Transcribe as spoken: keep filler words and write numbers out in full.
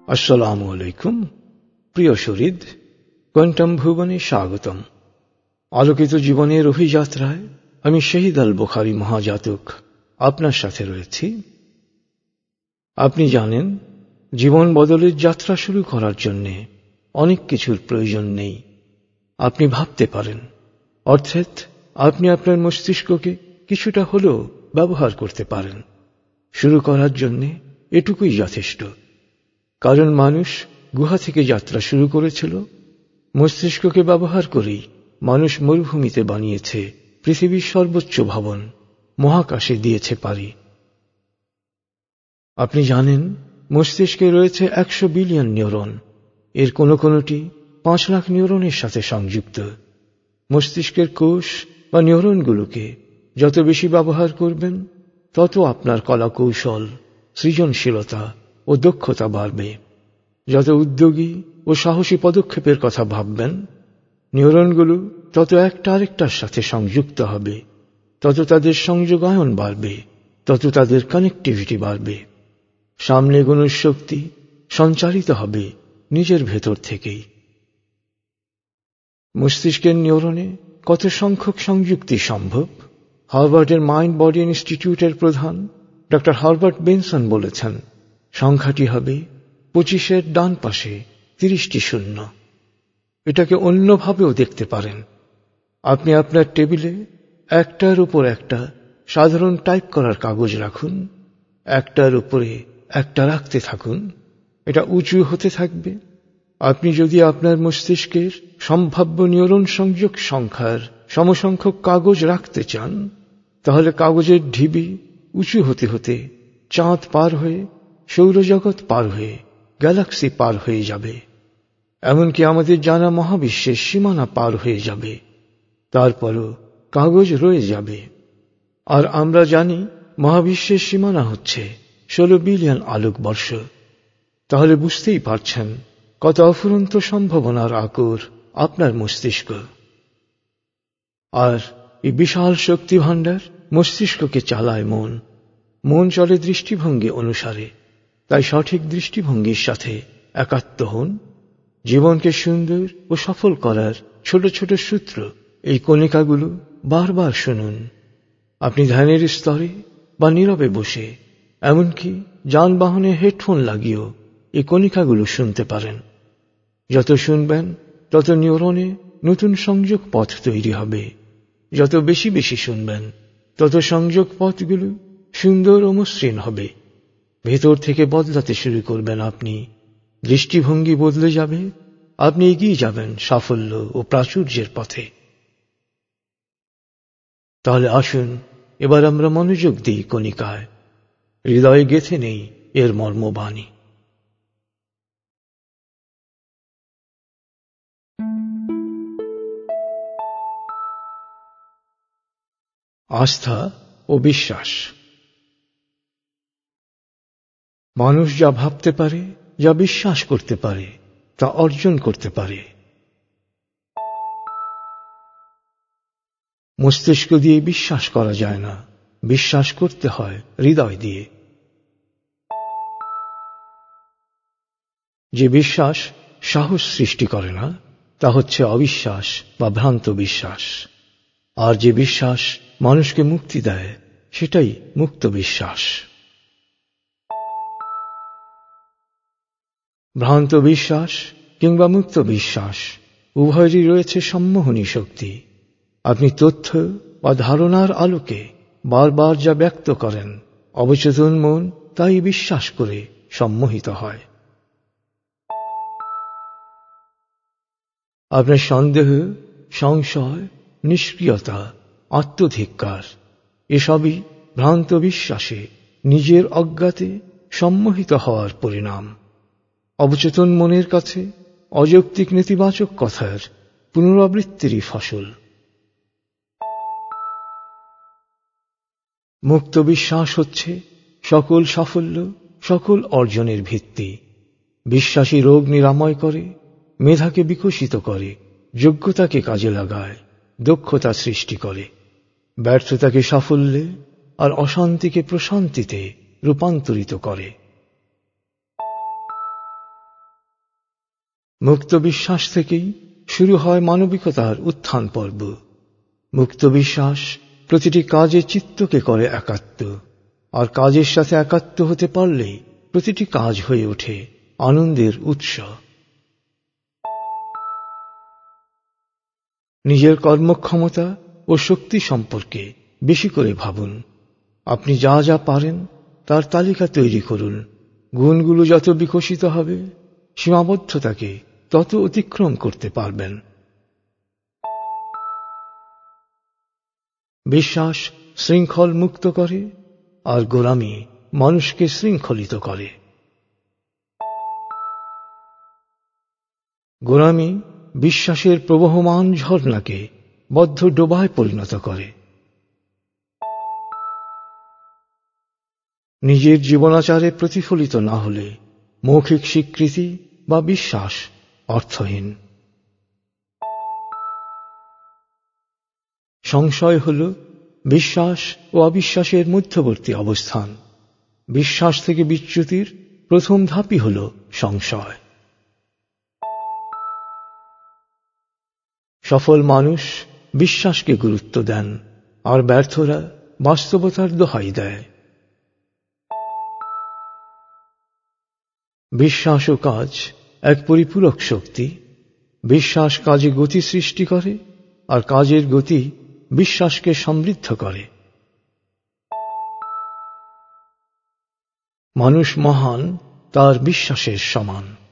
আসসালামু আলাইকুম। প্রিয় শরীদ, কোয়ান্টাম ভুবনে স্বাগতম। আলোকিত জীবনের অভিযাত্রায় আমি শহীদ আল বুখারী মহাজাতক আপনার সাথে রয়েছি। আপনি জানেন, জীবন বদলের যাত্রা শুরু করার জন্য অনেক কিছুর প্রয়োজন নেই। আপনি ভাবতে পারেন, অর্থাৎ আপনি আপনার মস্তিষ্ককে কিছুটা হলেও ব্যবহার করতে পারেন। শুরু করার জন্য এটুকুই যথেষ্ট। কারণ মানুষ গুহা থেকে যাত্রা শুরু করেছিল। মস্তিষ্ককে ব্যবহার করেই মানুষ মরুভূমিতে বানিয়েছে পৃথিবীর সর্বোচ্চ ভবন, মহাকাশে দিয়েছে পাড়ি। আপনি জানেন, মস্তিষ্কে রয়েছে একশো বিলিয়ন নিউরন। এর কোনো কোনোটি পাঁচ লাখ নিউরনের সাথে সংযুক্ত। মস্তিষ্কের কোষ বা নিউরনগুলোকে যত বেশি ব্যবহার করবেন, তত আপনার কলা কৌশল, সৃজনশীলতা ও দক্ষতা বাড়বে। যত উদ্যোগী ও সাহসী পদক্ষেপের কথা ভাববেন, নিউরনগুলো তত একটা আরেকটার সাথে সংযুক্ত হবে, তত তাদের সংযোগায়ন বাড়বে, তত তাদের কানেক্টিভিটি বাড়বে। সামনে এগোনোর শক্তি সঞ্চারিত হবে নিজের ভেতর থেকেই। মস্তিষ্কের নিউরনে কত সংখ্যক সংযুক্তি সম্ভব? হার্ভার্ডের মাইন্ড বডি ইনস্টিটিউটের প্রধান ডক্টর হার্বার্ট বেনসন বলেছেন, সংখ্যাটি হবে পঁচিশের ডান পাশে তিরিশটি শূন্য। এটাকে অন্যভাবেও দেখতে পারেন। আপনি আপনার টেবিলে একটার উপর একটা সাধারণ টাইপ করার কাগজ রাখুন, একটার উপরে একটা রাখতে থাকুন। এটা উঁচু হতে থাকবে। আপনি যদি আপনার মস্তিষ্কের সম্ভাব্য নিউরন সংযোগ সংখ্যার সমসংখ্যক কাগজ রাখতে চান, তাহলে কাগজের ঢিবি উঁচু হতে হতে চাঁদ পার হয়ে, সৌরজগৎ পার হয়ে, গ্যালাক্সি পার হয়ে যাবে। এমনকি আমাদের জানা মহাবিশ্বের সীমানা পার হয়ে যাবে। তারপরও কাগজ রয়ে যাবে। আর আমরা জানি, মহাবিশ্বের সীমানা হচ্ছে ষোলো বিলিয়ন আলোকবর্ষ। তাহলে বুঝতেই পারছেন কত অফুরন্ত সম্ভাবনার আকর আপনার মস্তিষ্ক। আর এই বিশাল শক্তি ভাণ্ডার মস্তিষ্ককে চালায় মন। মন চলে দৃষ্টিভঙ্গি অনুসারে। তাই সঠিক দৃষ্টিভঙ্গির সাথে একাত্ম হন। জীবনকে সুন্দর ও সফল করার ছোট ছোট সূত্র, এই কণিকাগুলো বারবার শুনুন। আপনি ধ্যানের স্তরে বা নীরবে বসে, এমনকি যানবাহনে হেডফোন লাগিয়েও এই কণিকাগুলো শুনতে পারেন। যত শুনবেন, তত নিউরনে নতুন সংযোগ পথ তৈরি হবে। যত বেশি বেশি শুনবেন, তত সংযোগ পথগুলো সুন্দর ও মসৃণ হবে। ভেতর থেকে বদলাতে শুরু করবেন আপনি। দৃষ্টিভঙ্গি বদলে যাবে। আপনি এগিয়ে যাবেন সাফল্য ও প্রাচুর্যের পথে। তাহলে আসুন এবার আমরা মনোযোগ দিই কণিকায়। হৃদয়ে গেঁথে নেই এর মর্মবাণী। আস্থা ও বিশ্বাস। মানুষ যা ভাবতে পারে, যা বিশ্বাস করতে পারে, তা অর্জন করতে পারে। মস্তিষ্ক দিয়ে বিশ্বাস করা যায় না, বিশ্বাস করতে হয় হৃদয় দিয়ে। যে বিশ্বাস সাহস সৃষ্টি করে না, তা হচ্ছে অবিশ্বাস বা ভ্রান্ত বিশ্বাস। আর যে বিশ্বাস মানুষকে মুক্তি দেয়, সেটাই মুক্ত বিশ্বাস। ভ্রান্ত বিশ্বাস কিংবা মুক্ত বিশ্বাস উভয়েরই রয়েছে সম্মোহনী শক্তি। আপনি তথ্য বা ধারণার আলোকে বারবার যা ব্যক্ত করেন, অবচেতন মন তাই বিশ্বাস করে সম্মোহিত হয়। আপনার সন্দেহ, সংশয়, নিষ্ক্রিয়তা, আত্মধিক্কার এসবই ভ্রান্ত বিশ্বাসে নিজের অজ্ঞাতে সম্মোহিত হওয়ার পরিণাম। অবচেতন মনের কাছে অযৌক্তিক নেতিবাচক কথার পুনরাবৃত্তিরই ফসল। মুক্ত বিশ্বাস হচ্ছে সকল সাফল্য, সকল অর্জনের ভিত্তি। বিশ্বাসী রোগ নিরাময় করে, মেধাকে বিকশিত করে, যোগ্যতাকে কাজে লাগায়, দক্ষতা সৃষ্টি করে, ব্যর্থতাকে সাফল্যে আর অশান্তিকে প্রশান্তিতে রূপান্তরিত করে। মুক্ত বিশ্বাস থেকেই শুরু হয় মানবিকতার উত্থান পর্ব। মুক্ত বিশ্বাস প্রতিটি কাজে চিত্তকে করে একাত্ম, আর কাজের সাথে একাত্ম হতে পারলেই প্রতিটি কাজ হয়ে ওঠে আনন্দের উৎস। নিজের কর্মক্ষমতা ও শক্তি সম্পর্কে বেশি করে ভাবুন। আপনি যা যা পারেন তার তালিকা তৈরি করুন। গুণগুলো যত বিকশিত হবে, সীমাবদ্ধতাকে তত অতিক্রম করতে পারবেন। বিশ্বাস শৃঙ্খল মুক্ত করে, আর গোলামি মানুষকে শৃঙ্খলিত করে। গোলামি বিশ্বাসের প্রবহমান ঝর্ণাকে বদ্ধ ডোবায় পরিণত করে। নিজের জীবনাচারে প্রতিফলিত না হলে মৌখিক স্বীকৃতি বা বিশ্বাস অর্থহীন। সংশয় হল বিশ্বাস ও অবিশ্বাসের মধ্যবর্তী অবস্থান। বিশ্বাস থেকে বিচ্যুতির প্রথম ধাপই হল সংশয়। সফল মানুষ বিশ্বাসকে গুরুত্ব দেন, আর ব্যর্থরা বাস্তবতার দোহাই দেয়। বিশ্বাস ও কাজ এক পরিপূরক শক্তি। বিশ্বাস কাজে গতি সৃষ্টি করে, আর কাজের গতি বিশ্বাসকে সমৃদ্ধ করে। মানুষ মহান তার বিশ্বাসের সমান।